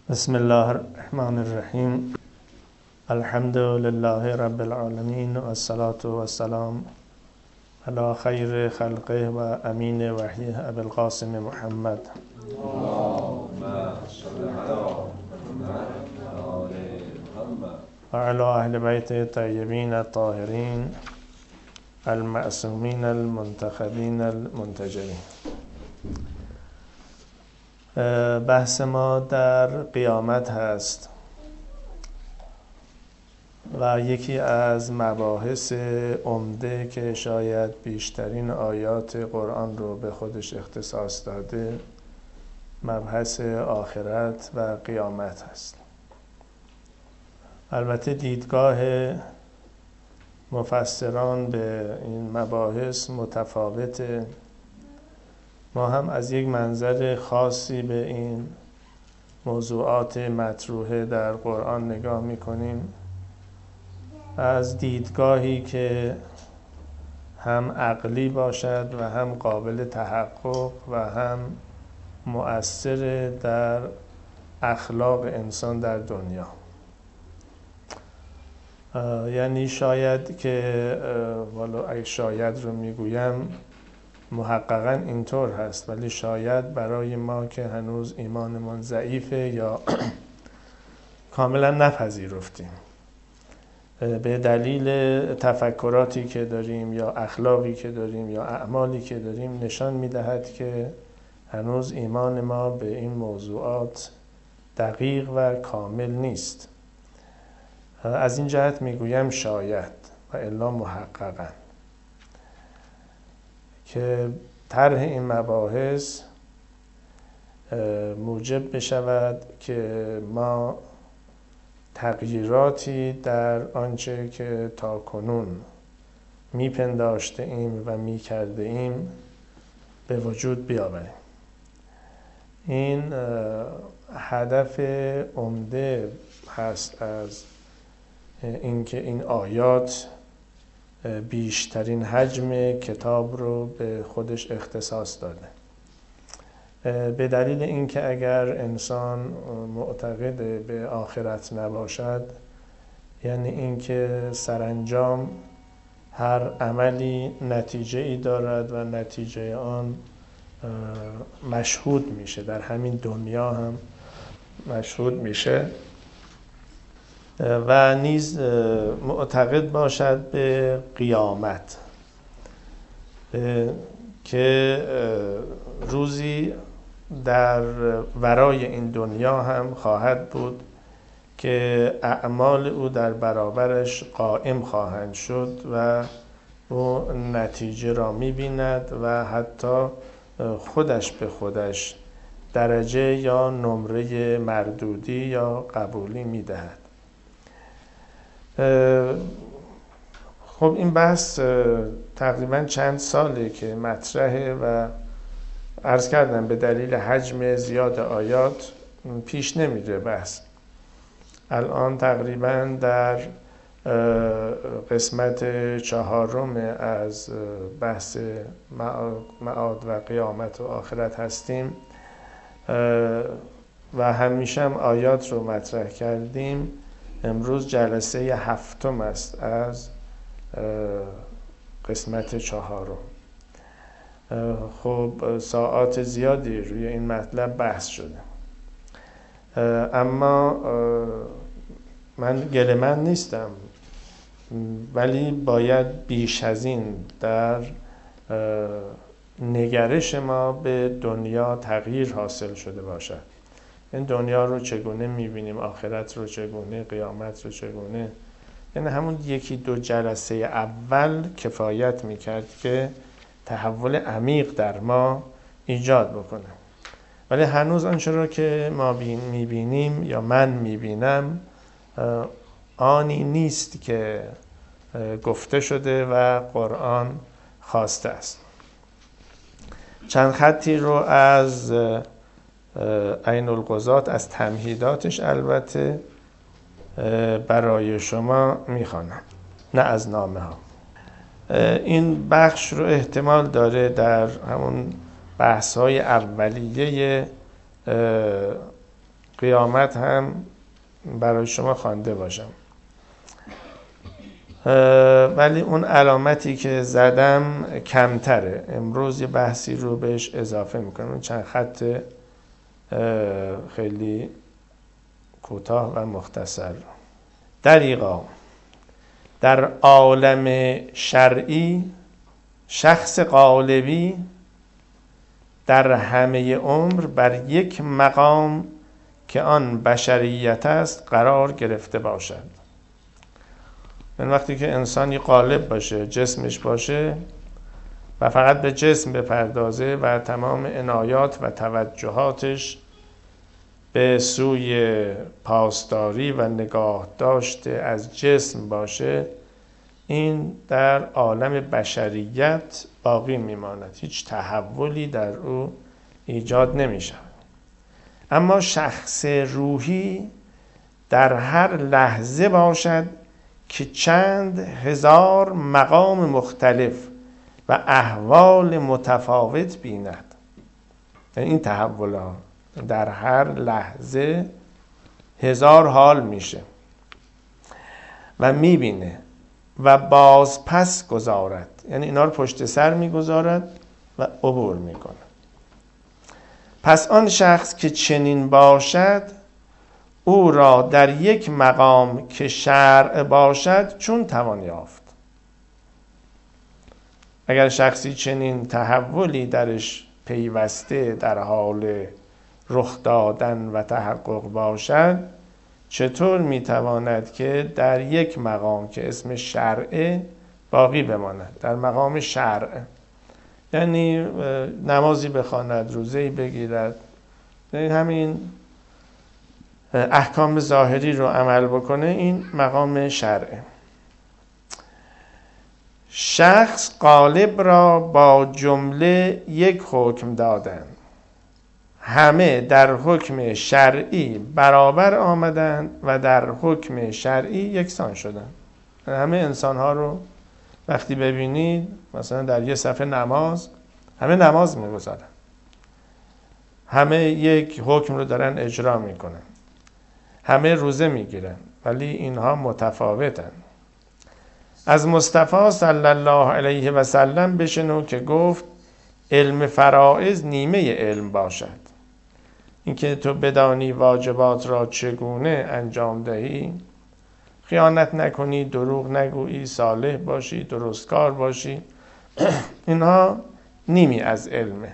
بسم الله الرحمن الرحیم. الحمد لله رب العالمین و الصلاة و السلام علی خیر خلقه و امین وحیه ابی القاسم محمد و علی اهل بیت طیبین الطاهرین المعصومین المنتخبین المنتجبین. بحث ما در قیامت هست و یکی از مباحث عمده که شاید بیشترین آیات قرآن رو به خودش اختصاص داده مبحث آخرت و قیامت هست. البته دیدگاه مفسران به این مباحث متفاوته. ما هم از یک منظر خاصی به این موضوعات مطروحه در قرآن نگاه می‌کنیم، از دیدگاهی که هم عقلی باشد و هم قابل تحقق و هم مؤثر در اخلاق انسان در دنیا. یعنی شاید که والا اگه شاید رو میگویم محققاً اینطور هست، ولی شاید برای ما که هنوز ایمانمون ضعیفه یا کاملا نپذیرفتیم به دلیل تفکراتی که داریم یا اخلاقی که داریم یا اعمالی که داریم نشان میدهد که هنوز ایمان ما به این موضوعات دقیق و کامل نیست. از این جهت میگویم شاید و الا محققاً که طرح این مباحث موجب بشود که ما تغییراتی در آنچه که تا کنون میپنداشته ایم و میکرده ایم به وجود بیاوریم. این هدف عمده هست از اینکه این آیات بیشترین حجم کتاب رو به خودش اختصاص داده، به دلیل اینکه اگر انسان معتقد به آخرت نباشد، یعنی اینکه سرانجام هر عملی نتیجه ای دارد و نتیجه آن مشهود میشه، در همین دنیا هم مشهود میشه، و نیز معتقد باشد به قیامت که روزی در ورای این دنیا هم خواهد بود که اعمال او در برابرش قائم خواهند شد و او نتیجه را می‌بیند و حتی خودش به خودش درجه یا نمره مردودی یا قبولی می‌دهد. خب این بحث تقریبا چند ساله که مطرحه و عرض کردم به دلیل حجم زیاد آیات پیش نمیره بحث. الان تقریبا در قسمت 4 از بحث معاد و قیامت و آخرت هستیم و همیشه هم آیات رو مطرح کردیم. امروز جلسه 7 است از قسمت 4. خب ساعات زیادی روی این مطلب بحث شده، اما من گله‌مند نیستم، ولی باید بیش از این در نگرش ما به دنیا تغییر حاصل شده باشد. این دنیا رو چگونه می‌بینیم، آخرت رو چگونه، قیامت رو چگونه، یعنی همون 1-2 جلسه اول کفایت می‌کرد که تحول عمیق در ما ایجاد بکنه. ولی هنوز آنچه را که ما می‌بینیم یا من می‌بینم آنی نیست که گفته شده و قرآن خواسته است. چند خطی رو از عین القضات از تمهیداتش البته برای شما میخوانم، نه از نامه ها. این بخش رو احتمال داره در همون بحث های اولیه قیامت هم برای شما خوانده باشم. ولی اون علامتی که زدم کمتره. امروز یه بحثی رو بهش اضافه میکنم، چند خط خیلی کوتاه و مختصر. دریغا در عالم شرعی شخص قالبی در همه عمر بر یک مقام که آن بشریت است قرار گرفته باشد. من وقتی که انسانی قالب باشه، جسمش باشه و فقط به جسم بپردازه و تمام عنایات و توجهاتش به سوی پاسداری و نگاه داشته از جسم باشه، این در عالم بشریت باقی میماند، هیچ تحولی در او ایجاد نمیشه. اما شخص روحی در هر لحظه باشد که چند هزار مقام مختلف و احوال متفاوت بیند. این تحولات در هر لحظه هزار حال میشه و میبینه و باز پس گذارد، یعنی اینا رو پشت سر میگذارد و عبور میکنه. پس آن شخص که چنین باشد او را در یک مقام که شرع باشد چون توان یافت. اگر شخصی چنین تحولی درش پیوسته در حال رخ دادن و تحقق باشد، چطور میتواند که در یک مقام که اسم شرع باقی بماند؟ در مقام شرع یعنی نمازی بخواند، روزه‌ای بگیرد، یعنی همین احکام ظاهری رو عمل بکنه، این مقام شرعه. شخص قالب را با جمله یک حکم دادند، همه در حکم شرعی برابر آمدند و در حکم شرعی یکسان شدند. همه انسان ها رو وقتی ببینید مثلا در یه صفحه نماز، همه نماز میگذارن، همه یک حکم رو دارن اجرا میکنن، همه روزه میگیرن، ولی اینها متفاوتن. از مصطفی صلی الله علیه و سلم بشنو که گفت علم فرائض نیمه علم باشد. اینکه تو بدانی واجبات را چگونه انجام دهی، خیانت نکنی، دروغ نگویی، صالح باشی، درستکار باشی، اینها نیمی از علمه.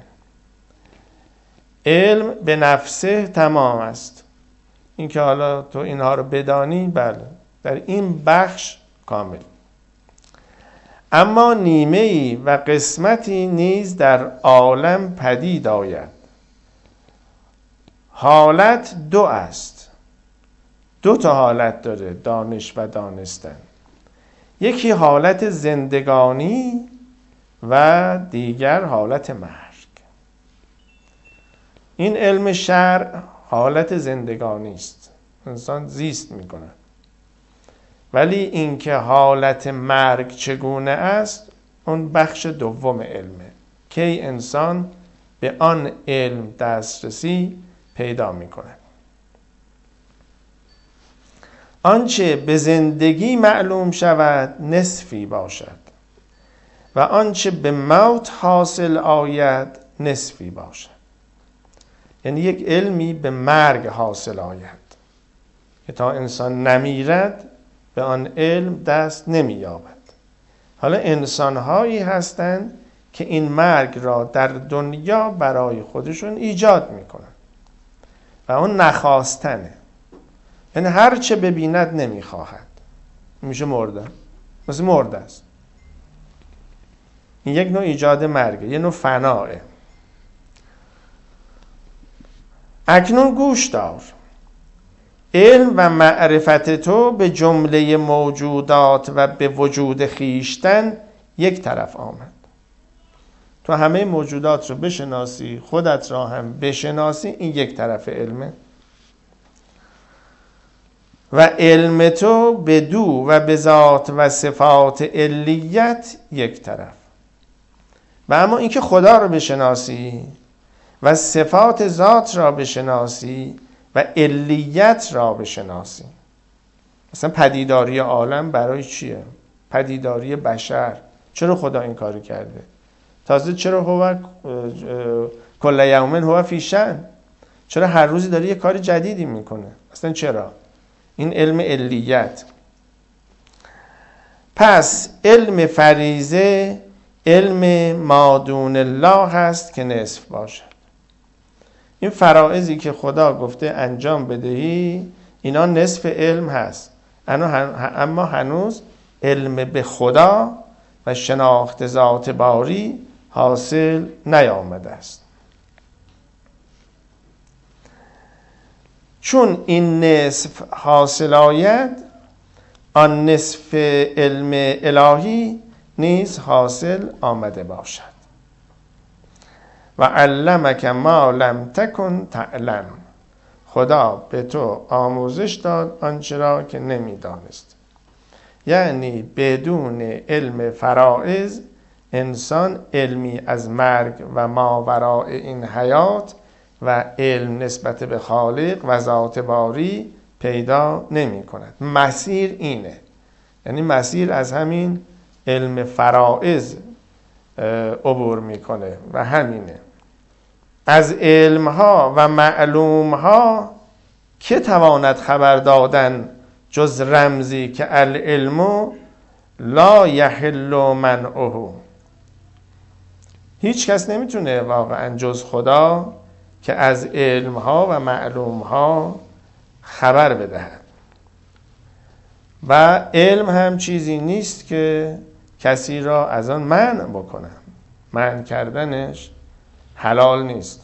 علم به نفسه تمام است. اینکه حالا تو اینها رو بدانی، بله، در این بخش کامل. اما نیمه‌ای و قسمتی نیز در عالم پدید آید. حالت دو است، دو تا حالت داره دانش و دانستن. یکی حالت زندگانی و دیگر حالت مرگ. این علم شرع حالت زندگانی است، انسان زیست میکنه. ولی اینکه حالت مرگ چگونه است، اون بخش دوم علمه، که انسان به آن علم دسترسی پیدا میکنه. آنچه به زندگی معلوم شود نصفی باشد و آنچه به موت حاصل آید نصفی باشد. یعنی یک علمی به مرگ حاصل آید که تا انسان نمیرد به آن علم دست نمییابد. حالا انسان‌هایی هستند که این مرگ را در دنیا برای خودشون ایجاد میکنن و اون نخواستنه، یعنی هر چه ببیند نمیخواهد، میشه مرده، مثل مرده است. این یک نوع ایجاد مرگه، یه نوع فناه. اکنون گوش دار، علم و معرفت تو به جمله موجودات و به وجود خیشتن یک طرف آمد. تو همه موجودات رو بشناسی، خودت را هم بشناسی، این یک طرف علمه. و علم تو به دو و به ذات و صفات علیت یک طرف. و اما اینکه خدا رو بشناسی و صفات ذات را بشناسی و علیت را بشناسیم. مثلا پدیداری عالم برای چیه؟ پدیداری بشر. چرا خدا این کاری کرده؟ تازه چرا هو کل یوم هو فی شأن؟ چرا هر روزی داره یه کار جدیدی میکنه؟ اصلا چرا؟ این علم علیت. پس علم فریضه علم ما دون الله هست که نصف باشد. این فرائضی که خدا گفته انجام بدهی اینا نصف علم هست، اما هنوز علم به خدا و شناخت ذات باری حاصل نیامده است. چون این نصف حاصل آید، آن نصف علم الهی نیز حاصل آمده باشد. و علمک ما لم تکن تعلم، خدا به تو آموزش داد آنچه را که نمیدانست. یعنی بدون علم فرائض انسان علمی از مرگ و ماوراء این حیات و علم نسبت به خالق و ذات باری پیدا نمی کند. مسیر اینه، یعنی مسیر از همین علم فرائض عبور میکنه و همینه. از علمها و معلومها که تواند خبر دادن جز رمزی که العلم لا یحل منعه. هیچ کس نمیتونه واقعا جز خدا که از علمها و معلومها خبر بدهد. و علم هم چیزی نیست که کسی را از آن منع بکنه. منع کردنش حلال نیست.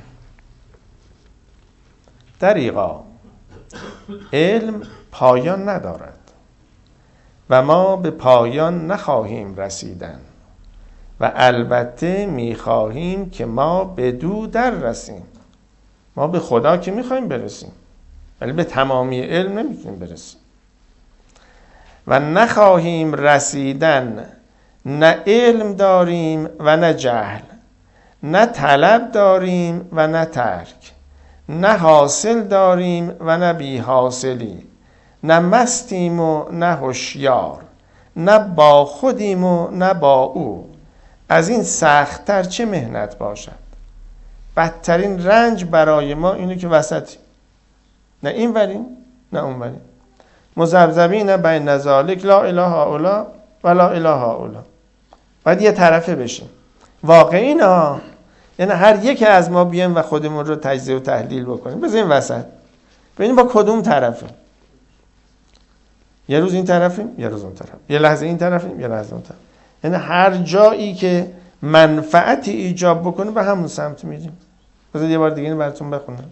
دریغا علم پایان ندارد و ما به پایان نخواهیم رسیدن و البته میخواهیم که ما به دو در رسیم. ما به خدا که میخواهیم برسیم ولی به تمامی علم نمیتونیم برسیم. و نخواهیم رسیدن، نه علم داریم و نه جهل، نه طلب داریم و نه ترک، نه حاصل داریم و نه بی حاصلی، نه مستیم و نه هوشیار، نه با خودیم و نه با او. از این سخت‌تر چه مهنت باشد؟ بدترین رنج برای ما اینه که وسطیم، نه این وریم نه اون وریم، مذبذبین بین ذالک لا اله هؤلاء و لا اله هؤلاء. باید یه طرفه بشیم. واقعی نه، یعنی هر یک از ما بیایم و خودمون رو تجزیه و تحلیل بکنیم، بذاریم وسط ببینیم با کدوم طرفیم. یه روز این طرفیم، یه روز اون طرف، یه لحظه این طرفیم، یه لحظه اون طرف. یعنی هر جایی که منفعتی ایجاب بکنه به همون سمت میریم. بذار یه بار دیگه اینو براتون بخونم.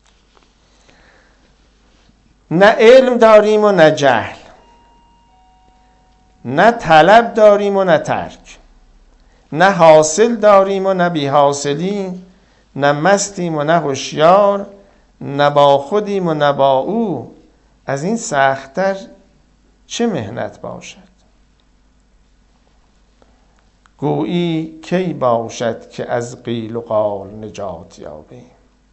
نه علم داریم و نه جهل، نه طلب داریم و نه ترک، نه حاصل داریم و نه بی حاصلی، نه مستیم و نه هوشیار، نه با خودیم و نه با او. از این سخت‌تر چه مهنت باشد؟ گویی کی باشد که از قیل و قال نجات یابیم.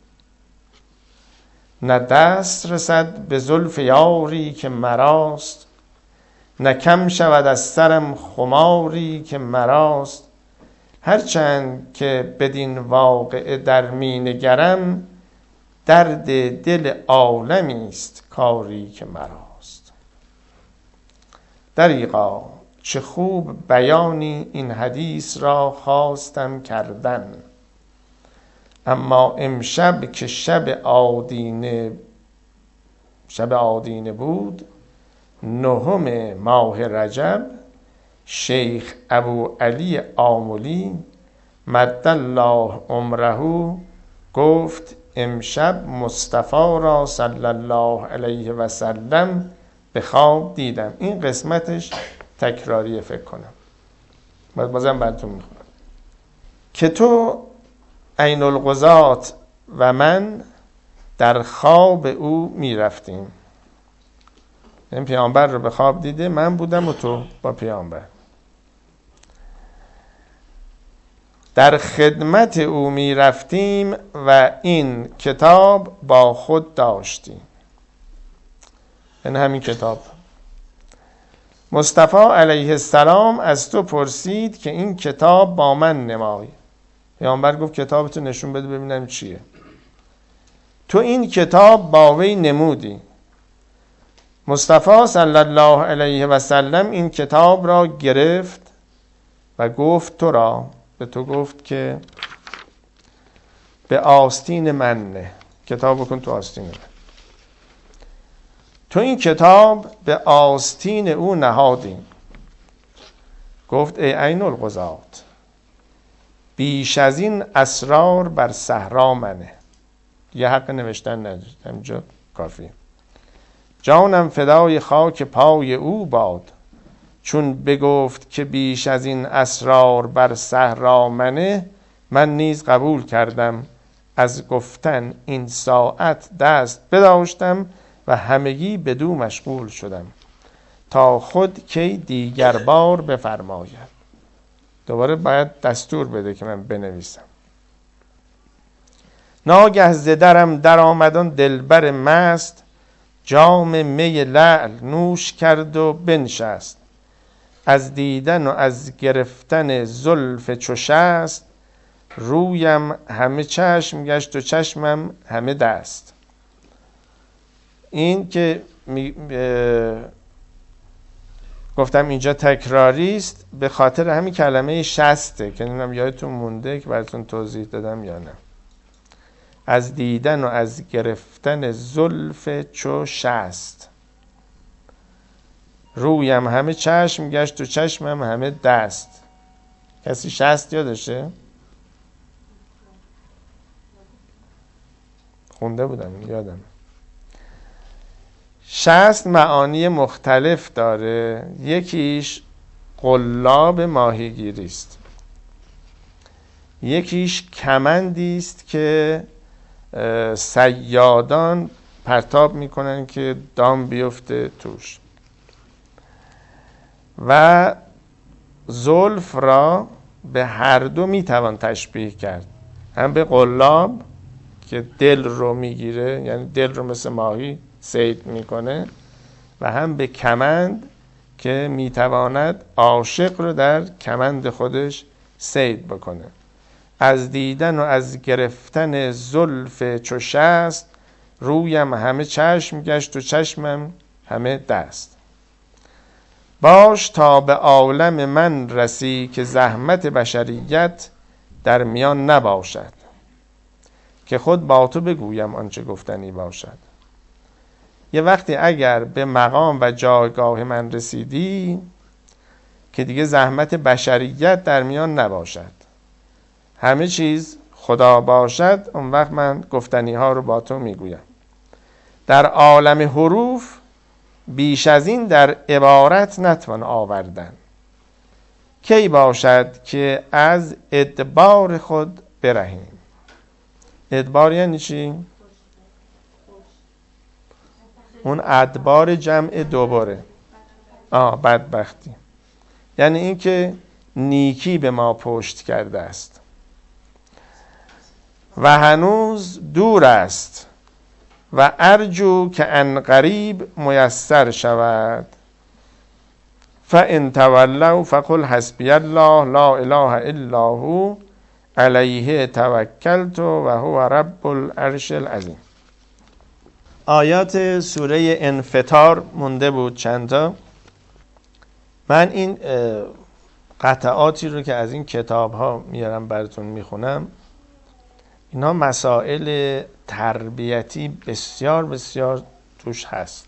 نه دست رسد به زلف یاری که مراست، نه کم شود از سرم خماری که مراست. هرچند که بدین واقعه در می نگرم، درد دل عالمی است کاری که مراست. دریغا چه خوب بیانی این حدیث را خواستم کردن، اما امشب که شب آدینه بود، 9 ماه رجب، شیخ ابو علی آملی مد الله عمره گفت امشب مصطفی را صلی الله علیه و سلم به خواب دیدم. این قسمتش تکراریه فکر کنم، بازم براتون میخونم که تو عین القضات و من در خواب او میرفتیم. این پیامبر رو به خواب دیده، من بودم و تو با پیامبر. در خدمت او می رفتیم و این کتاب با خود داشتیم. این همین کتاب. مصطفی علیه السلام از تو پرسید که این کتاب با من نمای. پیامبر گفت کتابتو نشون بده ببینم چیه. تو این کتاب با وی نمودی. مصطفی صلی الله علیه و سلم این کتاب را گرفت و گفت تو را، به تو گفت که به آستین من نه، کتاب بکن تو آستین من. تو این کتاب به آستین او نهادیم. گفت ای عین القضات، بیش از این اسرار بر صحرا منه. یه حق نوشتن نداری، همینجا کافیه. جانم فدای خاک پای او باد، چون بگفت که بیش از این اسرار بر صحرا منه، من نیز قبول کردم. از گفتن این ساعت دست بداشتم و همگی بدو مشغول شدم، تا خود کی دیگر بار بفرماید. دوباره باید دستور بده که من بنویسم. ناگه ز درم در آمدان دلبر مست، جام می لعل نوش کرد و بنشست. از دیدن و از گرفتن زلف چو شست، رویم همه چشم گشت و چشمم همه دست. این که گفتم اینجا تکراری است به خاطر همین کلمه شسته که نمیدونم یادتون مونده که براتون توضیح دادم یا نه. از دیدن و از گرفتن زلف چو شست، رویم همه چشم گشت و چشمم همه دست. کسی شست یادشه؟ خونده بودم یادم. شست معانی مختلف داره. یکیش قلاب ماهیگیری است، یکیش کمندی است که صیادان پرتاب میکنن که دام بیفته توش. و زلف را به هر دو میتوان تشبیه کرد، هم به قلاب که دل رو میگیره، یعنی دل رو مثل ماهی صید میکنه، و هم به کمند که میتواند عاشق رو در کمند خودش صید بکنه. از دیدن و از گرفتن زلف چو شست، رویم همه چشم گشت و چشمم همه دست. باش تا به عالم من رسی، که زحمت بشریت در میان نباشد. که خود با تو بگویم آنچه گفتنی باشد. یه وقتی اگر به مقام و جایگاه من رسیدی که دیگه زحمت بشریت در میان نباشد، همه چیز خدا باشد، اون وقت من گفتنی ها رو با تو میگویم. در عالم حروف بیش از این در عبارت نتوان آوردن. کی باشد که از ادبار خود برهیم. ادبار یعنی چی؟ اون ادبار جمع دوباره. بدبختی. یعنی این که نیکی به ما پشت کرده است و هنوز دور است، و ارجو که ان قریب میسر شود. فان تولوا فقل حسبی الله لا اله الا هو علیه توکلت و هو رب العرش العظیم. آیات سوره انفطار مونده بود چند تا. من این قطعاتی رو که از این کتاب ها میارم براتون میخونم، اینا مسائل تربیتی بسیار بسیار توش هست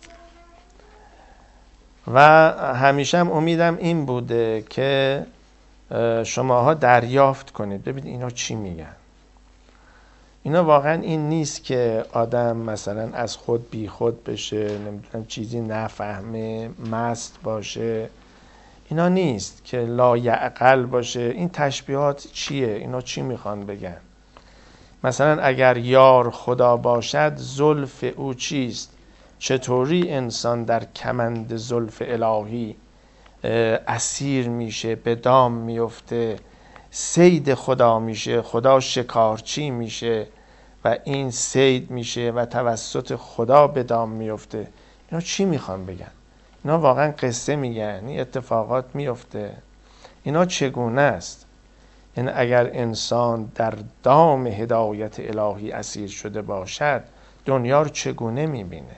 و همیشه هم امیدم این بوده که شماها دریافت کنید ببینید اینا چی میگن. اینا واقعا این نیست که آدم مثلا از خود بی خود بشه، نمیدونم چیزی نفهمه، مست باشه. اینا نیست که لایعقل باشه. این تشبیهات چیه؟ اینا چی میخوان بگن؟ مثلا اگر یار خدا باشد زلف او چیست؟ چطوری انسان در کمند زلف الهی اسیر میشه، به دام میفته، صید خدا میشه، خدا شکارچی میشه و این صید میشه و توسط خدا به دام میفته. اینا چی میخوان بگن؟ اینا واقعا قصه میگن؟ این اتفاقات میفته؟ اینا چگونه است؟ یعنی اگر انسان در دام هدایت الهی اسیر شده باشد دنیا رو چگونه میبینه؟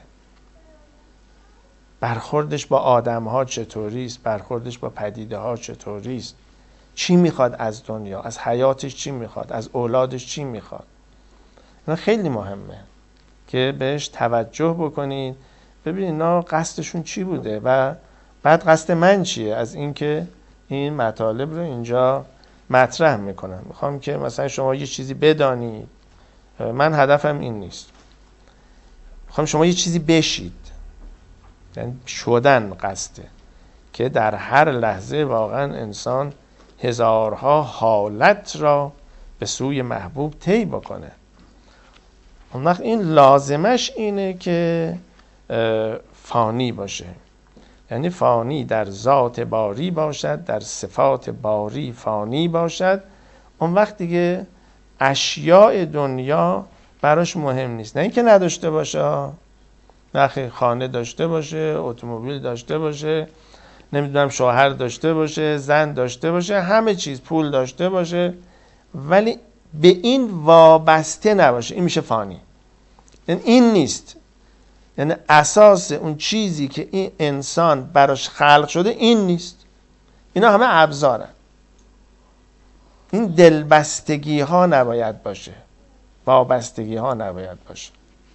برخوردش با آدم‌ها چطوریست؟ برخوردش با پدیده‌ها چطوریست؟ چی میخواد از دنیا؟ از حیاتش چی میخواد؟ از اولادش چی میخواد؟ اینا خیلی مهمه که بهش توجه بکنید، ببینید اینا قصدشون چی بوده و بعد قصد من چیه از اینکه این مطالب رو اینجا مطرح میکنم. میخوام که مثلا شما یه چیزی بدانید، من هدفم این نیست. میخوام شما یه چیزی بشید، یعنی شدن قصده، که در هر لحظه واقعا انسان هزارها حالت را به سوی محبوب طی بکنه. اون وقت این لازمش اینه که فانی باشه، یعنی فانی در ذات باری باشد، در صفات باری فانی باشد. اون وقت دیگه اشیاء دنیا براش مهم نیست. نه اینکه نداشته باشه، نه خانه داشته باشه، اتومبیل داشته باشه، نمیدونم شوهر داشته باشه، زن داشته باشه، همه چیز، پول داشته باشه، ولی به این وابسته نباشه، این میشه فانی. یعنی این نیست، یعنی اساس اون چیزی که این انسان براش خلق شده این نیست. اینا همه ابزارن. این دلبستگی ها نباید باشه، وابستگی ها نباید باشه.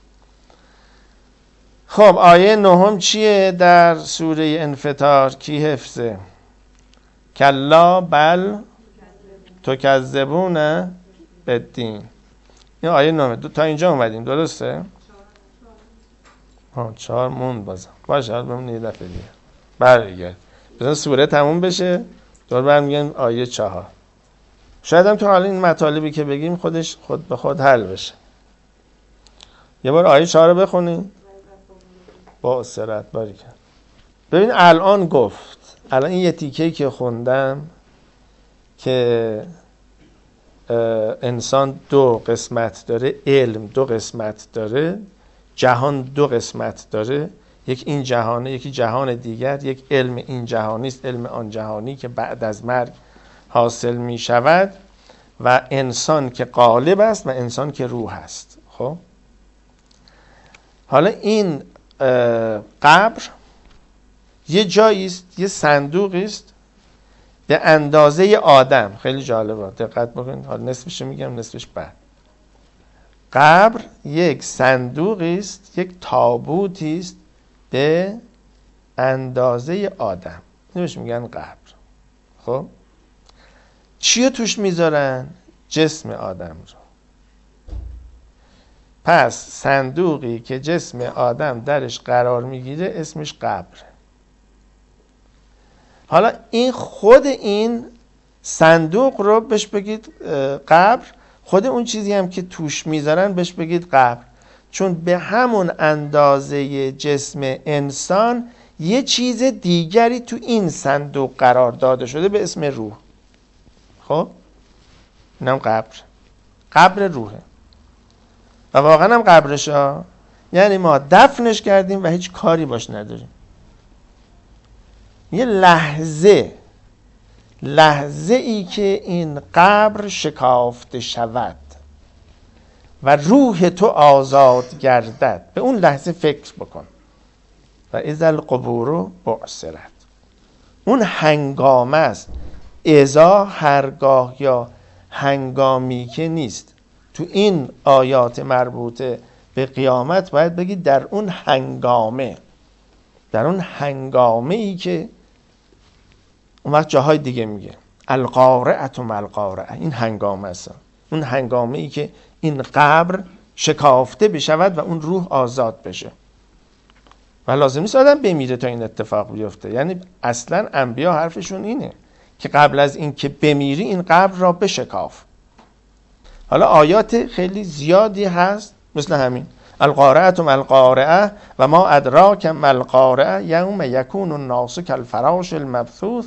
خب آیه 9 چیه در سوره انفطار؟ کی حفظه؟ کلا بل تکذبون بالدین. این آیه 9 تا اینجا اومدیم، درسته؟ 4 موند بازم، باشه بمون یه دفعه دیگه برگرد بزن سوره تموم بشه، دور برمیگردیم آیه 4. شاید هم تو حالا این مطالبی که بگیم خودش خود به خود حل بشه. یه بار آیه 4 رو بخونیم با اسرت. باری کرد. ببین الان گفت، الان این یه تیکه‌ای که خوندم که انسان 2 قسمت داره، علم 2 قسمت داره، جهان 2 قسمت داره، یک این جهانه، یکی جهان دیگر، یک علم این جهانی است، علم آن جهانی که بعد از مرگ حاصل می شود، و انسان که قالب است و انسان که روح است. خب حالا این قبر یه جایی است، یه صندوقی است به اندازه آدم. خیلی جالبه، دقت بکنید. حالا نصفش میگم، نصفش بعد. قبر یک صندوقی است، یک تابوتی است به اندازه آدم. اینوش میگن قبر. خب چیو توش میذارن؟ جسم آدم رو. پس صندوقی که جسم آدم درش قرار میگیره اسمش قبره. حالا این خود این صندوق رو بهش بگید قبر، خود اون چیزی هم که توش میذارن بهش بگید قبر، چون به همون اندازه جسم انسان یه چیز دیگری تو این صندوق قرار داده شده به اسم روح. خب اینم قبر روحه و واقعا هم قبرش ها، یعنی ما دفنش کردیم و هیچ کاری باش نداریم. یه لحظه ای که این قبر شکافته شود و روح تو آزاد گردد، به اون لحظه فکر بکن. و اذا القبور بعثرت، اون هنگامه است. اذا هرگاه یا هنگامی که نیست. تو این آیات مربوطه به قیامت باید بگید در اون هنگامه، در اون هنگامه ای که اون وقت جاهای دیگه میگه القارعه ما القارعه، این هنگامه است، اون هنگامه ای که این قبر شکافته بشود و اون روح آزاد بشه. و لازم نیست آدم بمیره تا این اتفاق بیفته. یعنی اصلا انبیا حرفشون اینه که قبل از این که بمیری این قبر را بشکاف. حالا آیات خیلی زیادی هست مثل همین القارعه ما القارعه و ما ادراک ما القارعه یوم یکون الناس کالفراش المبثوث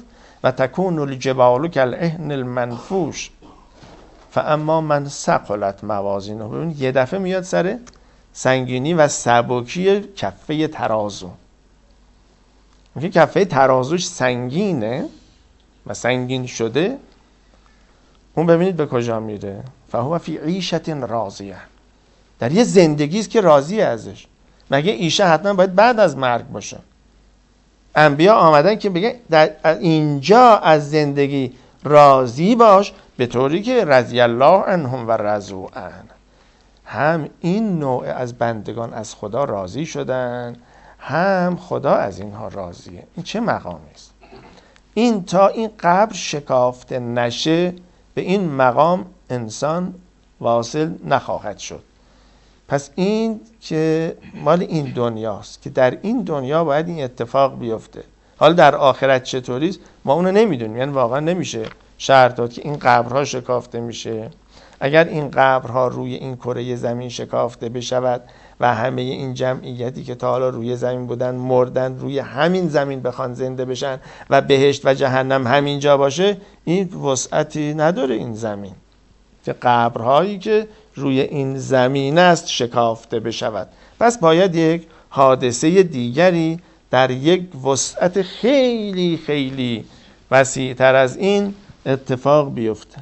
و تکون الجبال کالعهن المنفوش فاما من ثقلت موازینه. ببین یه دفعه میاد سر سنگینی و سبکی کفه ترازو. میگه کفه ترازوش سنگینه و سنگین شده، اون ببینید به کجا میره. فهو فی عیشة راضیه، در یه زندگی است که راضیه ازش. مگه عیشه حتما باید بعد از مرگ باشه؟ انبیا آمدن که بگه در اینجا از زندگی راضی باش، به طوری که رضی الله عنهم و رضوا عنه. هم این نوع از بندگان از خدا راضی شدن، هم خدا از اینها راضیه. این چه مقامی است؟ این تا این قبر شکافته نشه به این مقام انسان واصل نخواهد شد. پس این که مال این دنیاست که در این دنیا باید این اتفاق بیفته. حالا در آخرت چطوریست ما اونو نمیدونیم، یعنی واقعا نمیشه شرح داد که این قبرها شکافته میشه. اگر این قبرها روی این کره زمین شکافته بشود و همه این جمعیتی که تا حالا روی زمین بودن مردن، روی همین زمین بخوان زنده بشن و بهشت و جهنم همینجا باشه، این وسعتی نداره این زمین که قبرهایی که روی این زمین است شکافته بشود. پس باید یک حادثه دیگری در یک وسعت خیلی خیلی وسیع‌تر از این اتفاق بیفته،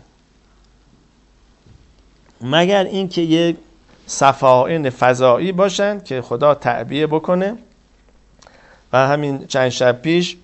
مگر اینکه یک سفائن فضایی باشن که خدا تعبیه بکنه. و همین چند شب پیش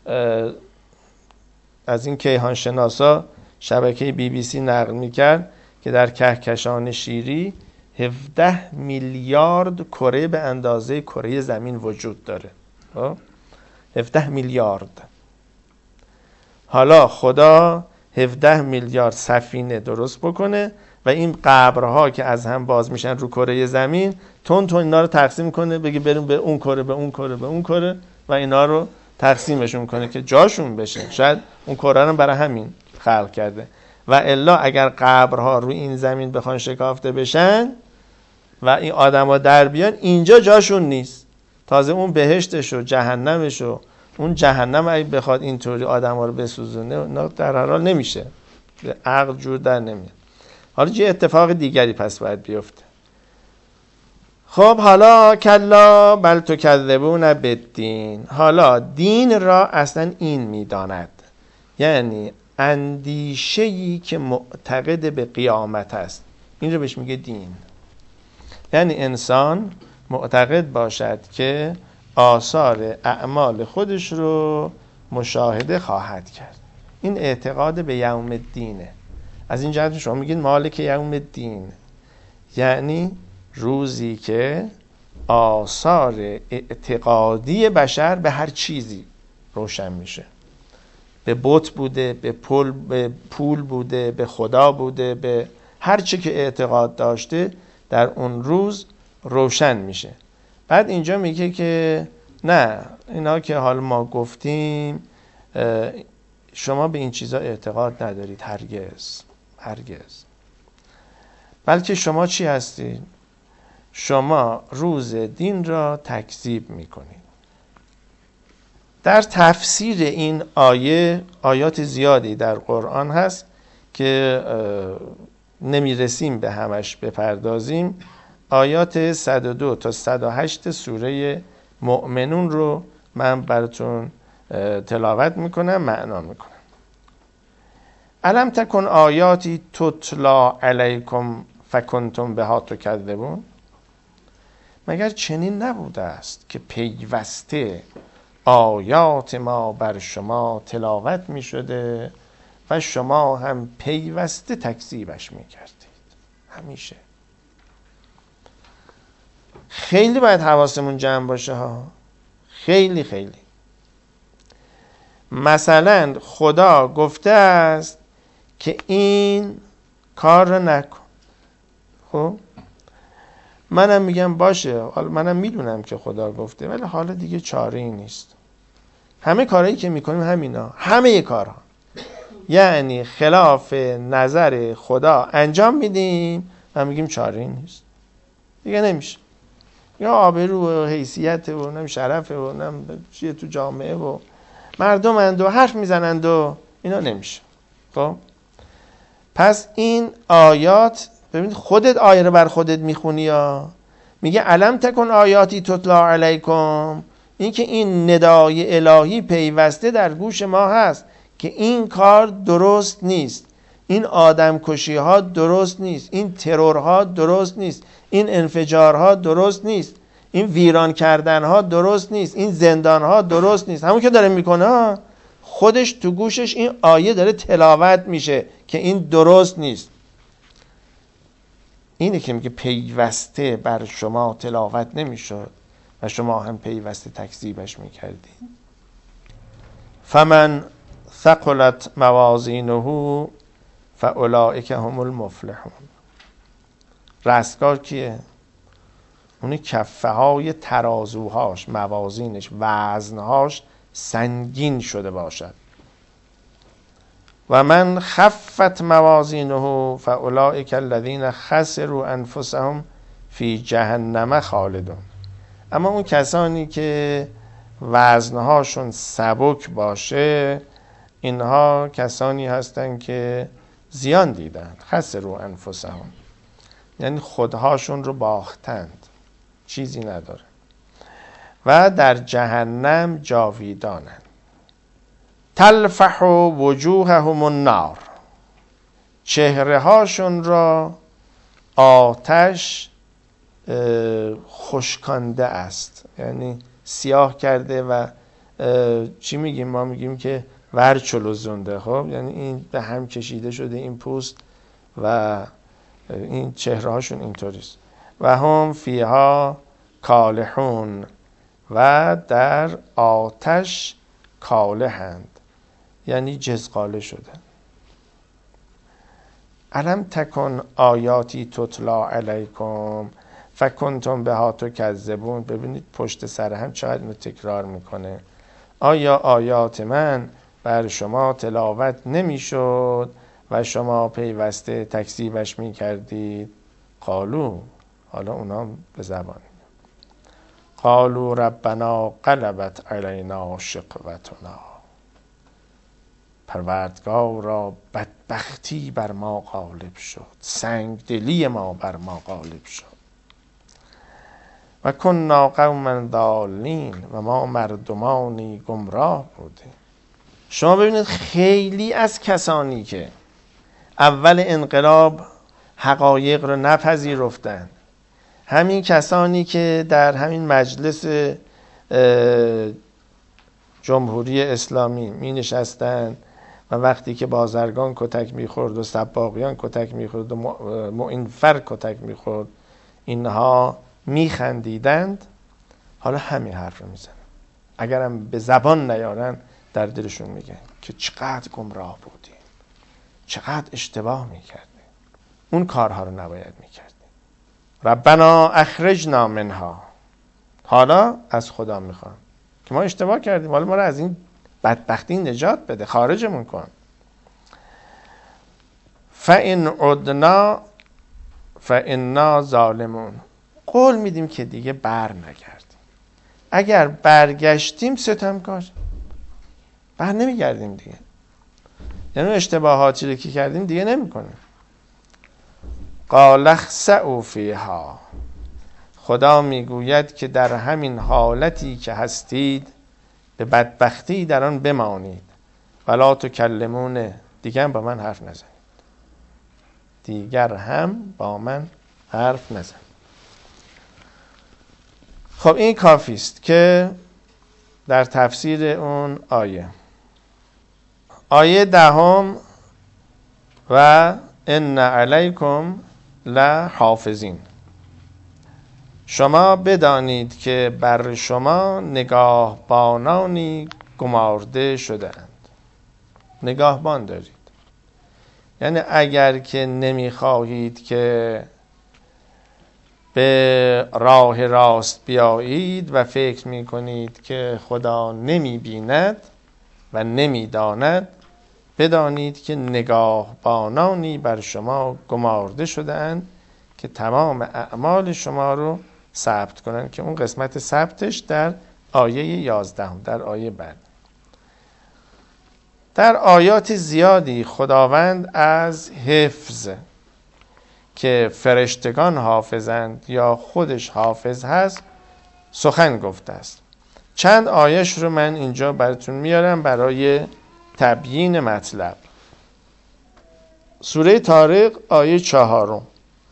از این کیهان شناسا شبکه BBC نقل میکرد که در کهکشان شیری 17 میلیارد کره به اندازه کره زمین وجود داره. 17 میلیارد. حالا خدا 17 میلیارد سفینه درست بکنه و این قبرها که از هم باز میشن رو کره زمین تون اینا رو تقسیم کنه، بگه بریم به اون کره، به اون کره، به اون کره و اینا رو تقسیمشون کنه که جاشون بشه. شاید اون کره رو برای همین خلق کرده. و الا اگر قبرها روی این زمین بخوان شکافته بشن و این آدما در بیان، اینجا جاشون نیست. تازه اون بهشتش و جهنمش و اون جهنم اگه بخواد اینطوری آدما رو بسوزونه در هر حال نمیشه، عقل جور در نمیاد. حالا چه اتفاق دیگری پس باید بیفته. خب حالا کلا بل تکذبون بالدین. حالا دین را اصلا این میداند، یعنی اندیشه‌ای که معتقد به قیامت است، این رو بهش میگه دین. یعنی انسان معتقد باشد که آثار اعمال خودش رو مشاهده خواهد کرد. این اعتقاد به یوم الدینه. از این جهت شما میگید مالک یوم الدین، یعنی روزی که آثار اعتقادی بشر به هر چیزی روشن میشه. به بت بوده، به پول بوده، به خدا بوده، به هر چی که اعتقاد داشته در اون روز روشن میشه. بعد اینجا میگه که نه، اینا که حالا ما گفتیم شما به این چیزا اعتقاد ندارید، هرگز. بلکه شما چی هستید؟ شما روز دین را تکذیب میکنید. در تفسیر این آیات زیادی در قرآن هست که نمیرسیم به همش بپردازیم. آیات 102 تا 108 سوره مؤمنون رو من براتون تلاوت میکنم، معنا میکنم. الم تکن آیاتی تتلا علیکم فکنتم بها تکذبون. مگر چنین نبوده است که پیوسته آیات ما بر شما تلاوت می شده و شما هم پیوسته تکذیبش می کردید. همیشه. خیلی باید حواسمون جمع باشه ها، خیلی خیلی. مثلا خدا گفته است که این کار رو نکن. خب منم میگم باشه، حالا منم میدونم که خدا گفته، ولی حالا دیگه چاره‌ای نیست. همه کارهایی که میکنیم همینا، همه کارها یعنی خلاف نظر خدا انجام میدیم و میگیم چاره‌ای نیست، دیگه نمیشه. یا آبرو و حیثیت و نم شرف و نم چیه تو جامعه و مردمند و حرف میزنند و اینا نمیشه. خب پس این آیات، ببینید خودت آیه رو بر خودت میخونی یا میگه علم تکن آیاتی تتلا علیکم، این که این ندای الهی پیوسته در گوش ما هست که این کار درست نیست، این آدم کشی ها درست نیست، این ترورها درست نیست، این انفجارها درست نیست، این ویران کردن ها درست نیست، این زندان ها درست نیست. همون که داره میکنه خودش تو گوشش این آیه داره تلاوت میشه که این درست نیست. اینه که میگه پیوسته بر شما تلاوت نمیشد و شما هم پیوسته تکذیبش میکردید. فمن ثقلت موازینه فاولئک هم المفلحون. رستگار کیه؟ اونی کفه های ترازوهاش، موازینش، وزنهاش سنگین شده باشد. و من خفت موازینه فاولئک الذین خسروا انفسهم فی جهنم خالدون. اما اون کسانی که وزنهاشون سبک باشه، اینها کسانی هستند که زیان دیدن. خسروا انفسهم یعنی خودهاشون رو باختند، چیزی نداره و در جهنم جاویدانند. تلفح وجوههم النار، چهره هاشون را آتش خشکانده است، یعنی سیاه کرده و چی میگیم؟ ما میگیم که ورچلو زنده. خب یعنی این به هم کشیده شده این پوست و این چهره هاشون اینطوریست. و هم فیها کالحون، و در آتش کالحند یعنی جزقاله شده. علم تکن آیاتی تتلا علیکم فکنتم بها تکذبون. ببینید پشت سر هم چقدر اینو تکرار میکنه. آیا آیات من بر شما تلاوت نمیشد و شما پیوسته تکذیبش میکردید؟ قالو، حالا اونا به زبان قالوا ربنا غلبت علینا شقوتنا. پروردگارا بدبختی بر ما غالب شد، سنگدلی ما بر ما غالب شد. و کنا قوما ضالین، و ما مردمانی گمراه بودیم. شما ببینید خیلی از کسانی که اول انقلاب حقایق رو نپذیرفتند، همین کسانی که در همین مجلس جمهوری اسلامی می نشستند و وقتی که بازرگان کتک میخورد و سباقیان کتک میخورد و معینفر کتک میخورد اینها میخندیدند، حالا همین حرف رو میزنن. اگرم به زبان نیارن در دلشون میگن که چقدر گمراه بودیم، چقدر اشتباه میکردیم، اون کارها رو نباید میکردیم. ربنا اخرجنا منها، حالا از خدا میخوان که ما اشتباه کردیم، حالا ما رو از این بدبختی نجات بده، خارجمون کن. فَإِنْ عُدْنَا فَإِنَّا ظَالِمُونَ. قول میدیم که دیگه بر نگردیم. اگر برگشتیم ستمکار، بر نمیگردیم دیگه. یعنی اشتباهاتی رو که کردیم دیگه نمی کنیم. قال اخسئوا فیها. خدا میگوید که در همین حالتی که هستید به بدبختی در آن بمانید. ولا تکلمون، دیگر هم با من حرف نزنید. دیگر هم با من حرف نزنید. خب این کافی است که در تفسیر اون آیه 10 و ان علیکم لحافظین. شما بدانید که بر شما نگاهبانانی گمارده شده‌اند. نگاهبان دارید، یعنی اگر که نمیخواهید که به راه راست بیایید و فکر میکنید که خدا نمیبیند و نمیداند، بدانید که نگاهبانانی بر شما گمارده شده‌اند که تمام اعمال شما رو ثبت کنند، که اون قسمت ثبتش در آیه 11 در آیه بعد. در آیات زیادی خداوند از حفظ که فرشتگان حافظند یا خودش حافظ هست سخن گفته است. چند آیش رو من اینجا براتون میارم برای تبیین مطلب. سوره طارق آیه 4: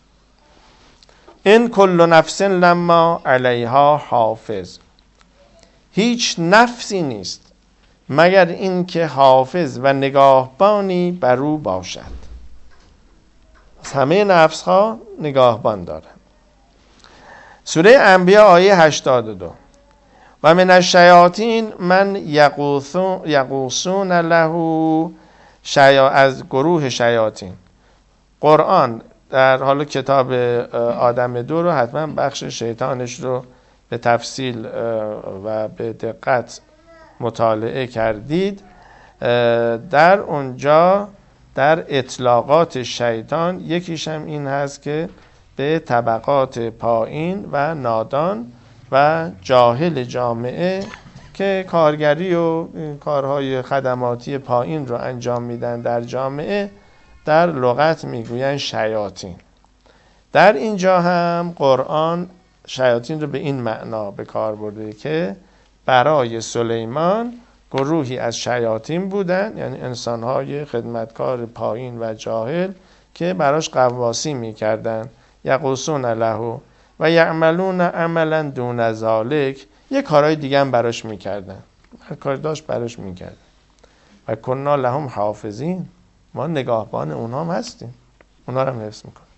ان کل نفس لما علیها حافظ، هیچ نفسی نیست مگر این که حافظ و نگاهبانی بر او باشد. همه نفس ها نگاهبان دارند. سوره انبیاء آیه 82: و من الشیاطین من یغوصون له، از گروه شیاطین. قرآن در حال کتاب آدم 2 رو حتما بخش شیطانش رو به تفصیل و به دقت مطالعه کردید. در اونجا در اطلاقات شیطان یکیش هم این هست که به طبقات پایین و نادان و جاهل جامعه که کارگری و کارهای خدماتی پایین رو انجام میدن در جامعه در لغت میگوین شیاطین. در اینجا هم قرآن شیاطین رو به این معنا به کار برده که برای سلیمان گروهی از شیاطین بودن، یعنی انسانهای خدمتکار پایین و جاهل که براش غواصی میکردن. یغوصون له و یعملون عملا دون ذالک، یه کارهای دیگه هم براش میکردن، هر کاری داشت براش میکردن. و کنا لهم حافظین، ما نگاهبان اونها هم هستیم، اونها رو هم حفظ میکنیم.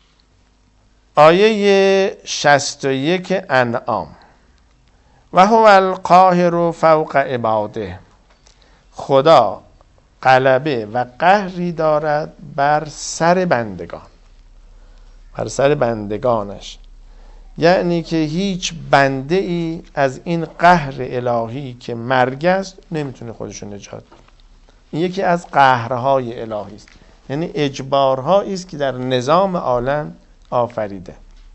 آیه 61 انعام: و هو القاهر فوق عباده، خدا غلبه و قهری دارد بر سر بندگان، بر سر بندگانش. یعنی که هیچ بنده ای از این قهر الهی که مرگ است نمیتونه خودشو نجات بده. این یکی از قهرهای الهی است، یعنی اجبارهایی است که در نظام عالم آفریده.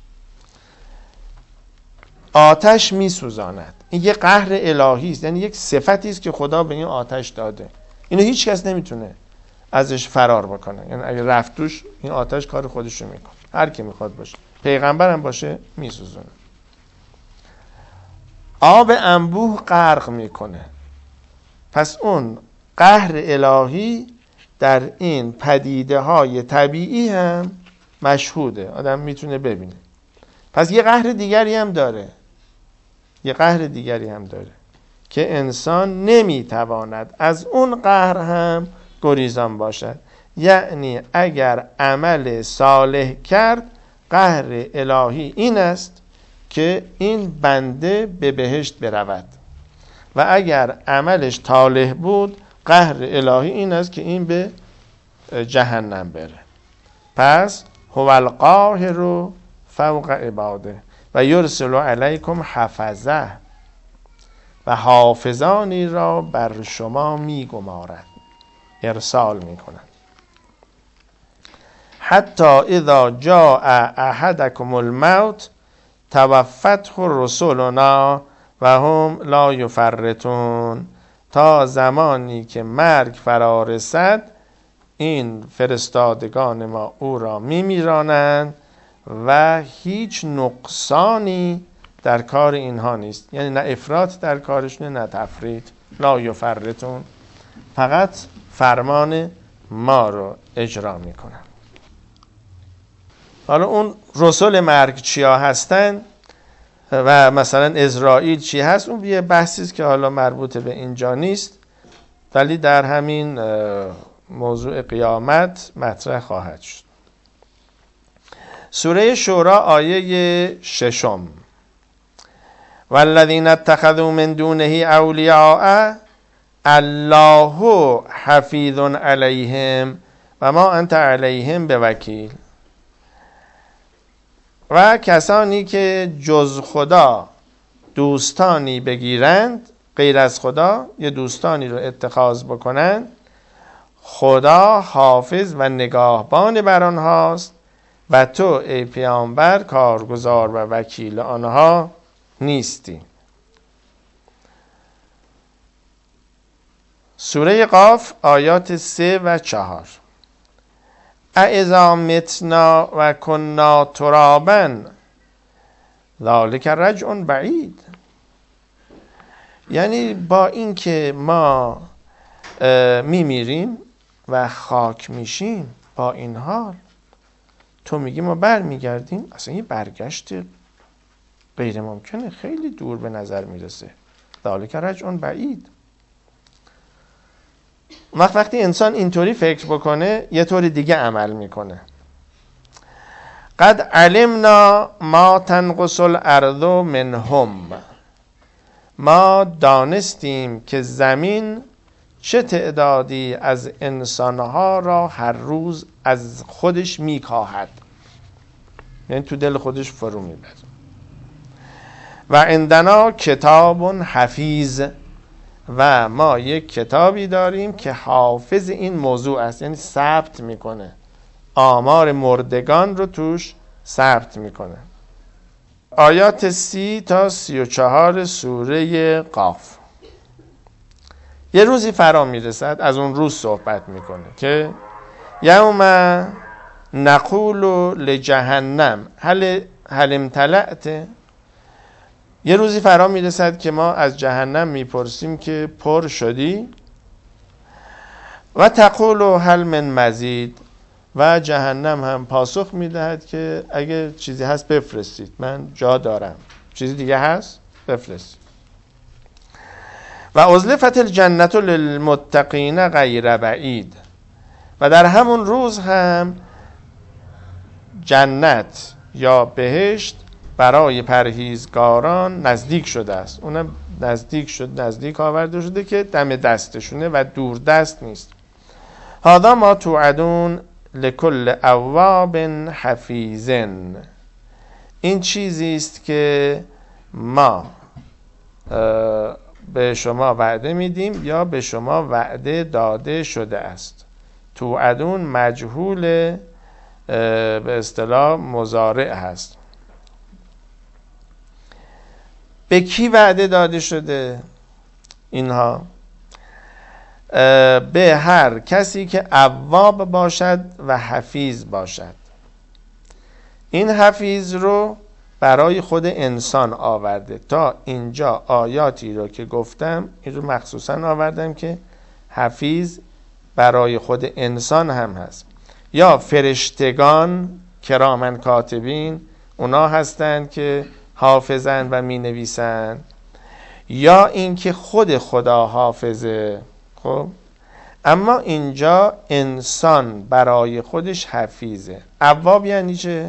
آتش میسوزاند، این یک قهر الهی است، یعنی یک صفتی است که خدا به این آتش داده. اینو هیچ کس نمیتونه ازش فرار بکنه. یعنی اگه رفت توش این آتش کار خودش رو میکنه، هر کی میخواد باشه، پیغمبرم باشه میسوزونه. آب انبوه غرق میکنه. پس اون قهر الهی در این پدیده های طبیعی هم مشهوده، آدم میتونه ببینه. پس یه قهر دیگری هم داره، یه قهر دیگری هم داره که انسان نمیتواند از اون قهر هم گریزان باشد. یعنی اگر عمل صالح کرد، قهر الهی این است که این بنده به بهشت برود، و اگر عملش طالح بود، قهر الهی این است که این به جهنم بره. پس هو القاهر فوق عباده و یرسل علیکم حفظه، و حافظانی را بر شما میگمارد، ارسال میکنند. حتی اذا جاء احدکم الموت توفته رسلنا و هم لا یفرطون، تا زمانی که مرگ فرا رسد این فرستادگان ما او را میمیرانند و هیچ نقصانی در کار اینها نیست. یعنی نه افراط در کارشونه نه تفریط. لا یفرطون، فقط فرمان ما رو اجرا میکنن. حالا اون رسول مرگ چیا هستن و مثلا اسرائیل چی هست، اون یه بحثی است که حالا مربوط به اینجا نیست، ولی در همین موضوع قیامت مطرح خواهد شد. سوره شورا آیه 6: والذین اتخذوا من دونه اولیاء الله حفیظ علیهم و ما انت علیهم بوکیل. و کسانی که جز خدا دوستانی بگیرند، غیر از خدا یه دوستانی رو اتخاذ بکنند، خدا حافظ و نگاهبان بر آنهاست و تو ای پیامبر کارگزار و وکیل آنها نیستی. سوره قاف آیات 3 و 4. اذا متنا و کنا ترابا ذلک رجع بعید. یعنی با اینکه ما میمیریم و خاک میشیم، با این حال تو میگی ما برمیگردیم؟ اصلا یه برگشت غیر ممکنه، خیلی دور به نظر میرسه. ذلک رجع بعید. وقتی انسان اینطوری فکر بکنه یه طور دیگه عمل میکنه. قد علمنا ما تنقص الارض منهم. ما دانستیم که زمین چه تعدادی از انسانها را هر روز از خودش میکاهد، یعنی تو دل خودش فرو میبره. و عندنا کتاب حفیظ. و ما یک کتابی داریم که حافظ این موضوع است، یعنی ثبت میکنه، آمار مردگان رو توش ثبت میکنه. آیات 30 تا 34 سوره قاف. یه روزی فرا میرسد، از اون روز صحبت میکنه که یوم نقول لجهنم هل امتلأت. یه روزی فرا میرسد که ما از جهنم میپرسیم که پر شدی؟ و تقول هل من مزید. و جهنم هم پاسخ میدهد که اگه چیزی هست بفرستید، من جا دارم، چیزی دیگه هست بفرستید. و ازلفت الجنت للمتقین غیر بعید. و در همون روز هم جنت یا بهشت برای پرهیزگاران نزدیک شده است. اونم نزدیک آورده شده که دم دستشونه و دور دست نیست. هذا ما توعدون لکل اواب حفیظ. این چیزی است که ما به شما وعده میدیم یا به شما وعده داده شده است. توعدون مجهول به اصطلاح مضارع هست. به کی وعده داده شده اینها؟ به هر کسی که اواب باشد و حفیظ باشد. این حفیظ رو برای خود انسان آورده. تا اینجا آیاتی رو که گفتم این رو مخصوصا آوردم که حفیظ برای خود انسان هم هست. یا فرشتگان کرامن کاتبین، اونا هستند که حافظن و می نویسن، یا اینکه خود خدا حافظه. خب اما اینجا انسان برای خودش حفیظه. اواب یعنی چه؟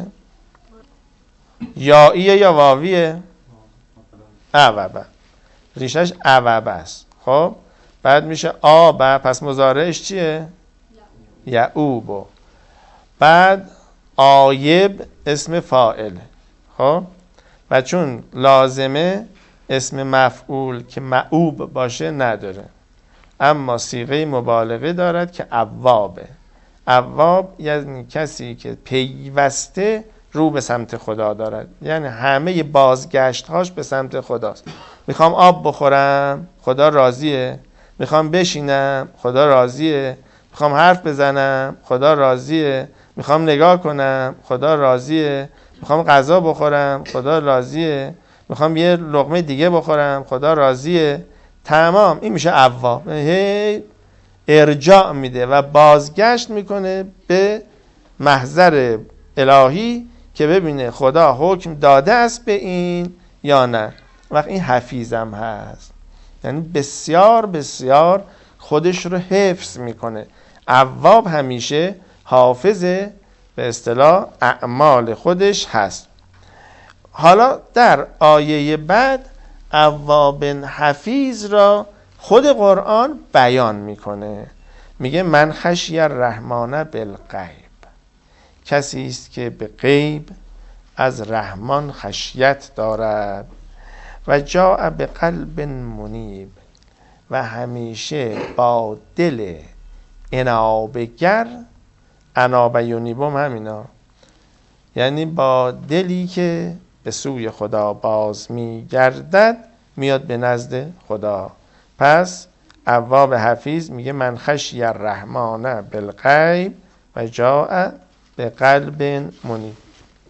یاییه یا واویه؟ اوابه، ریشش اوابه است. خب بعد میشه آبه، پس مضارعش چیه؟ یعوبو. بعد آیب اسم فاعل. خب و چون لازمه اسم مفعول که معوب باشه نداره، اما صیغه مبالغه دارد که اوابه. اواب یعنی کسی که پیوسته رو به سمت خدا دارد، یعنی همه بازگشت هاش به سمت خداست. میخوام آب بخورم، خدا راضیه. میخوام بشینم، خدا راضیه. میخوام حرف بزنم، خدا راضیه. میخوام نگاه کنم، خدا راضیه. میخوام غذا بخورم، خدا راضیه. میخوام یه لقمه دیگه بخورم، خدا راضیه. تمام این میشه اواب. هی ارجاع میده و بازگشت میکنه به محضر الهی که ببینه خدا حکم داده است به این یا نه. وقت این حفیظم هست، یعنی بسیار بسیار خودش رو حفظ میکنه. اواب همیشه حافظ به اصطلاح اعمال خودش هست. حالا در آیه بعد اواب حفیظ را خود قرآن بیان میکنه. میگه من خشی الرحمن بالغیب. کسی است که به غیب از رحمان خشیت دارد. و جاء بقلب منیب. و همیشه با دل انابگر. اناب یونیبم همینا، یعنی با دلی که به سوی خدا باز می گردد میاد به نزد خدا. پس اواب حفیظ میگه من خشی الرحمن بالغیب و جاء بقلب منیب.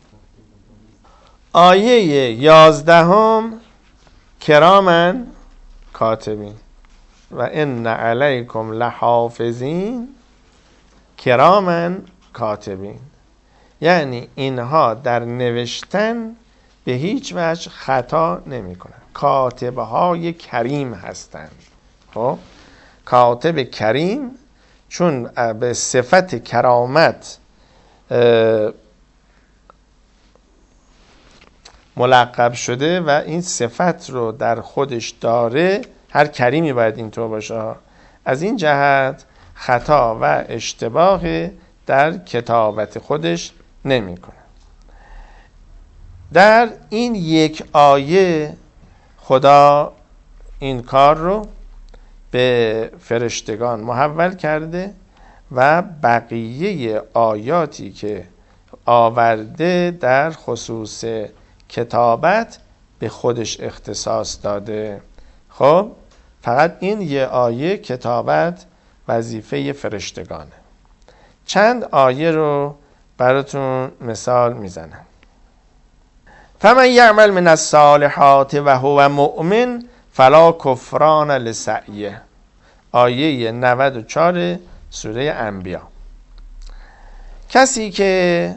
آیه 11 کرامن کاتبین و ان علیکم لحافظین کرامن کاتبین، یعنی اینها در نوشتن به هیچ وجه خطا نمی کنن. کاتبه های کریم هستند. خب کاتب کریم چون به صفت کرامت ملقب شده و این صفت رو در خودش داره، هر کریمی باید اینطور باشه. از این جهت خطا و اشتباه در کتابت خودش نمی کنه. در این یک آیه خدا این کار رو به فرشتگان محول کرده و بقیه آیاتی که آورده در خصوص کتابت به خودش اختصاص داده. خب فقط این یه آیه کتابت وظیفه فرشتگانه. چند آیه رو براتون مثال میزنم. فمن یعمل من الصالحات و هو مؤمن فلا کفران لسعیه. آیه 94 سوره انبیا. کسی که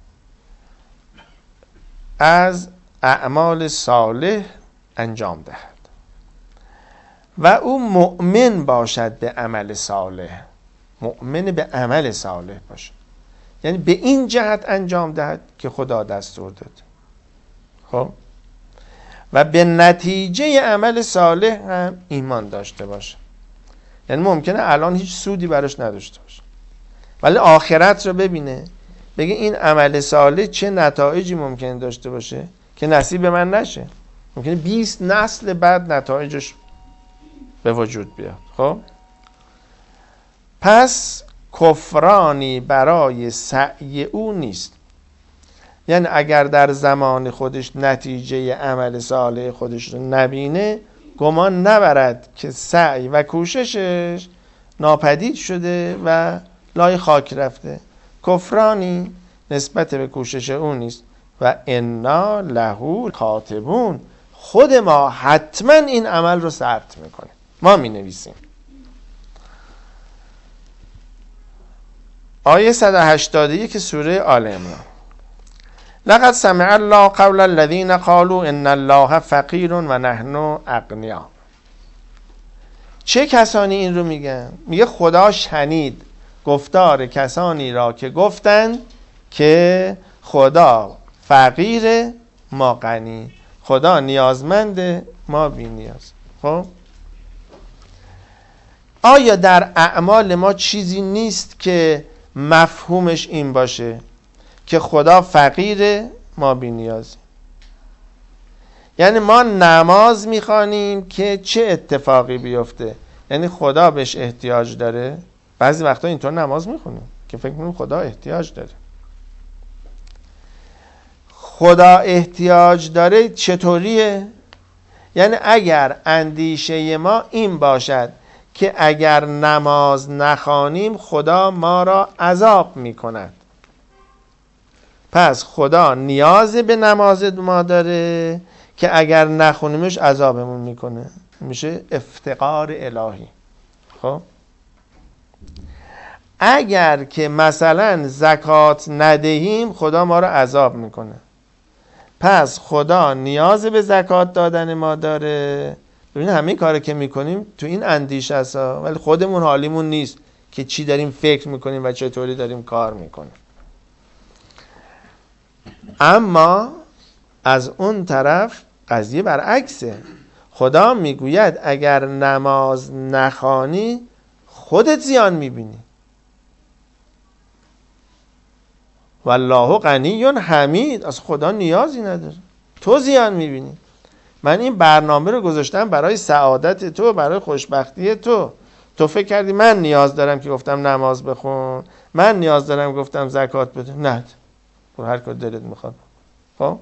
از اعمال صالح انجام دهد و او مؤمن باشد به عمل صالح، مؤمن به عمل صالح باشد، یعنی به این جهت انجام دهد که خدا دستور داد. خب و به نتیجه عمل صالح هم ایمان داشته باشه. یعنی ممکنه الان هیچ سودی براش نداشته باشه، ولی آخرت رو ببینه، بگه این عمل صالح چه نتایجی ممکنه داشته باشه که نصیب من نشه. ممکنه 20 نسل بعد نتایجش به وجود بیاد. خب پس کفرانی برای سعی او نیست. یعنی اگر در زمان خودش نتیجه عمل صالح خودش رو نبینه، گمان نبرد که سعی و کوششش ناپدید شده و لای خاک رفته. کفرانی نسبت به کوشش او نیست. و انا له کاتبون، خود ما حتما این عمل رو ثبت میکنیم، ما می نویسیم. آیه 181 سوره آل عمران. لقد سمع الله قول الذين قالوا ان الله فقیر و نحن اغنیا. چه کسانی این رو میگن؟ میگه خدا شنید گفتار کسانی را که گفتند که خدا فقیر ما غنی، خدا نیازمند ما بی نیاز. خب آیا در اعمال ما چیزی نیست که مفهومش این باشه که خدا فقیر ما بی نیازی؟ یعنی ما نماز میخوانیم که چه اتفاقی بیفته؟ یعنی خدا بهش احتیاج داره؟ بعضی وقتا اینطور نماز میخونیم که فکر میکنیم خدا احتیاج داره. خدا احتیاج داره چطوریه؟ یعنی اگر اندیشه ما این باشد که اگر نماز نخوانیم خدا ما را عذاب میکند، پس خدا نیاز به نماز ما داره که اگر نخونیمش عذابمون میکنه، میشه افتقار الهی. خب اگر که مثلا زکات ندهیم خدا ما را عذاب میکنه، پس خدا نیاز به زکات دادن ما داره. ببین همین کاری که میکنیم تو این اندیشه است، ولی خودمون حالیمون نیست که چی داریم فکر میکنیم و چطوری داریم کار میکنیم. اما از اون طرف قضیه برعکسه. خدا میگوید اگر نماز نخوانی خودت زیان میبینی. والله غنی حمید، از خدا نیازی نداره، تو زیان میبینی. من این برنامه رو گذاشتم برای سعادت تو، برای خوشبختی تو. تو فکر کردی من نیاز دارم که گفتم نماز بخون، من نیاز دارم گفتم زکات بده؟ نه، هر کار دلت میخواد. خب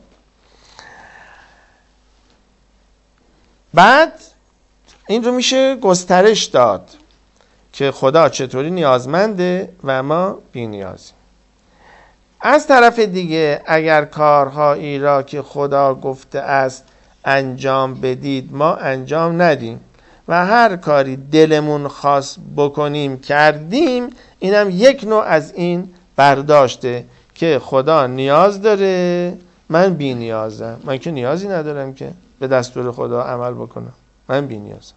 این رو میشه گسترش داد که خدا چطوری نیازمنده و ما بی نیازیم. از طرف دیگه اگر کارهایی را که خدا گفته است انجام بدید ما انجام ندیم و هر کاری دلمون خواست بکنیم کردیم، اینم یک نوع از این برداشته که خدا نیاز داره، من بی نیازم. من که نیازی ندارم که به دستور خدا عمل بکنم، من بی نیازم.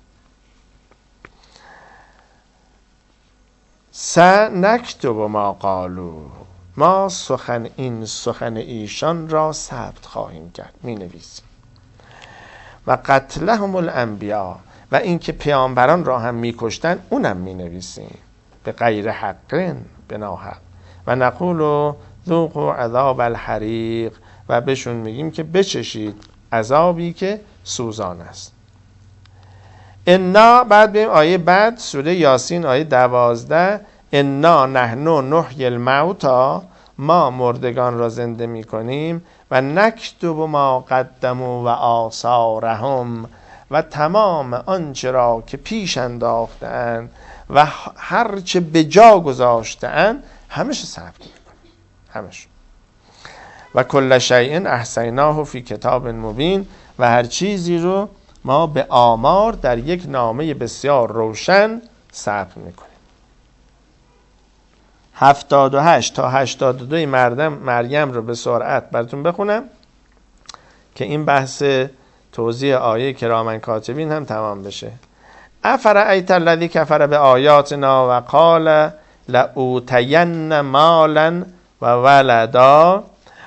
سنکتب ما قالو، ما سخن ایشان را ثبت خواهیم کرد، می نویسیم. و قتلهم الانبیا، و اینکه پیامبران را هم می کشتن اونم می نویسیم، به غیر حق، به ناحق. و نقول ذوقوا عذاب الحریق، و بهشون میگیم که بچشید عذابی که سوزان است. انا، بعد بریم آیه بعد، سوره یاسین آیه 12. انا نحن نحیی الموتی، ما مردگان را زنده می کنیم. و نکتب ما قدموا و آثارهم، و تمام آنچه را که پیش انداختند و هرچه به جا گذاشتند همش ثبت میکنیم، همش. و کل شیء احصیناه فی کتاب مبین، و هر چیزی رو ما به آمار در یک نامه بسیار روشن ثبت میکنیم. 78 تا 82 مریم رو به سرعت براتون بخونم که این بحث توضیح آیه کراما کاتبین هم تمام بشه. افرأیت الذی کفر بآیاتنا و قال لأوتین مالا و ولدا،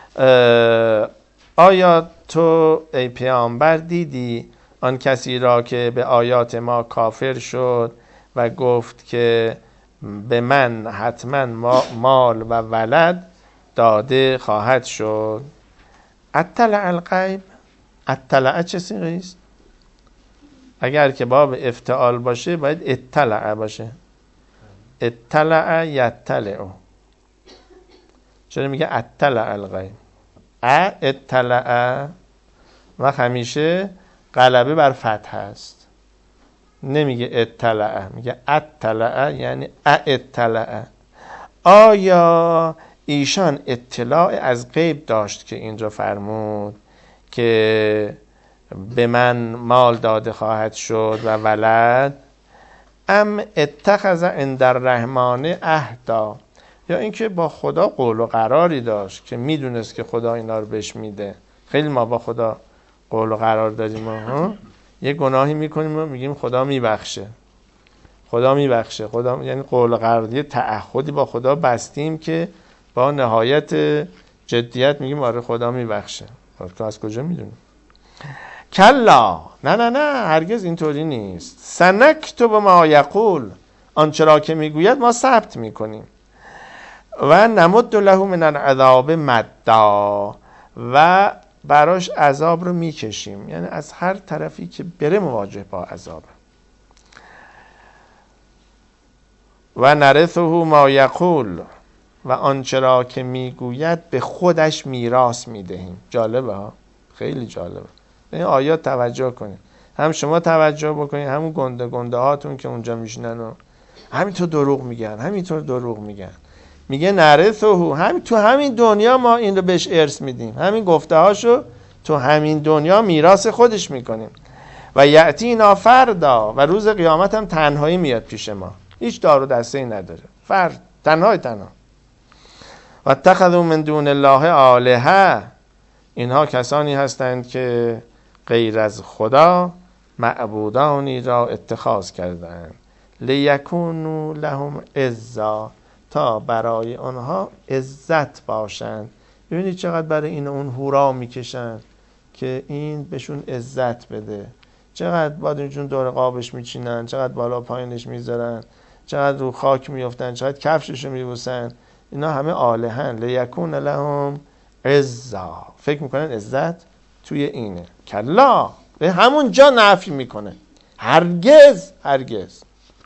آیا تو ای پیامبر دیدی آن کسی را که به آیات ما کافر شد و گفت که به من حتما مال و ولد داده خواهد شد؟ اطلع الغیب، اطلع چه صیغه است؟ اگر که باب افتعال باشه باید اطلع باشه. اطلع یطلع، چرا میگه اطلع الغیب؟ اطلع و همیشه غلبه بر فتح است، نمیگه اطلع، میگه اطلع، یعنی اطلع. آیا ایشان اطلاع از غیب داشت که اینجا فرمود که به من مال داده خواهد شد و ولد؟ ام اتخذ عند الرحمن عهدا، یا اینکه با خدا قول و قراری داشت که میدونست که خدا اینا رو بهش میده. خیلی ما با خدا قول و قرار داریم، یه گناهی میکنیم و میگیم خدا میبخشه، خدا میبخشه، خدا، یعنی قول و قرار، یه تعهدی با خدا بستیم که با نهایت جدیت میگیم آره خدا میبخشه. تو از کجا میدونی؟ کلا، نه نه نه، هرگز اینطوری نیست. سنکتب ما یقول، آنچه را که میگوید ما ثبت میکنیم. و نمد له من العذاب مدا، و براش عذاب رو میکشیم، یعنی از هر طرفی که بره مواجه با عذاب. و نرثه ما یقول، و آنچه را که میگوید به خودش میراث میدهیم. جالبه ها، خیلی جالبه. این آیات توجه کنید، هم شما توجه بکنید، همون گنده هاتون که اونجا میشنن و همینطور دروغ میگن، همینطور دروغ میگن. میگه نرثه، همین تو همین دنیا ما این رو بهش ارث میدیم، همین گفته هاشو تو همین دنیا میراث خودش میکنیم. و یأتینا فردا، و روز قیامت هم تنهایی میاد پیش ما، هیچ دار و دسته ای نداره، فرد، تنها. و اتخذوا من دون الله آلهه، اینها کسانی هستند که غیر از خدا معبودانی را اتخاذ کردند. لیکونوا لهم عزا، تا برای آنها عزت باشند. ببینید چقدر برای این اون هورا میکشن که این بهشون عزت بده، چقدر بادمجون دور قابش میچینن، چقدر بالا پایینش میذارن، چقدر رو خاک میافتن، چقدر کفششو میبوسن. اینا همه آلهن. لیکون لهم عزا، فکر میکنن عزت توی اینه. کلا، به همون جا نفی میکنه، هرگز هرگز.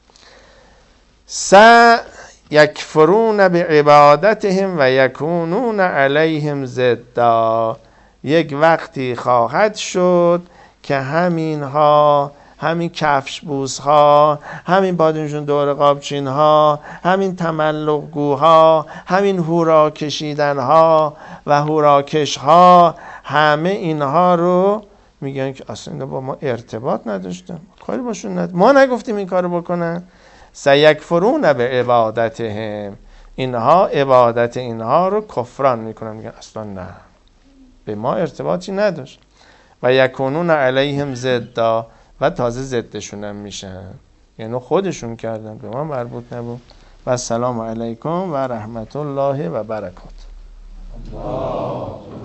یکفرون بعبادتهم و یکونون علیهم ضدا، یک وقتی خواهد شد که همینها همین کفش بوس ها، همین بادنشون دور قابچین ها، همین تملق گوها، همین هورا کشیدن ها و هوراکش ها، همه اینها رو میگن که اصلا با ما ارتباط نداشتن، کاری باشون نداشتن، ما نگفتیم این کارو بکنن. سیکفرون به عبادتهم، اینها عبادت اینها رو کفران میکنن، میگن اصلا نه، به ما ارتباطی نداشت. و یکونون علیهم ضدا، و تازه ضدشون هم میشن، یعنی خودشون کردن، به ما مربوط نبود. و السلام علیکم و رحمت الله و برکاته.